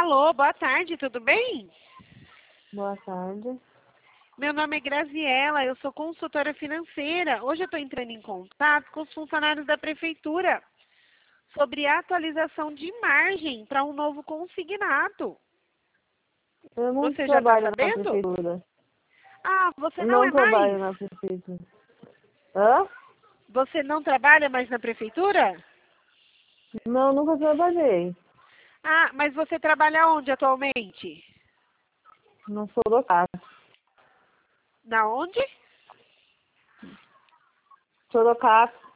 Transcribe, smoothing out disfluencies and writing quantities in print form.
Alô, boa tarde, tudo bem? Boa tarde. Meu nome é Graziela, eu sou consultora financeira. Hoje eu estou entrando em contato com os funcionários da prefeitura sobre a atualização de margem para um novo consignado. Eu não Você já está trabalho na sabendo? prefeitura. Ah, você não Não é trabalho mais? na prefeitura. Hã? Você não trabalha mais na prefeitura? Não, nunca trabalhei. Ah, mas você trabalha onde atualmente? Não sou locata. Na onde? Sou locata.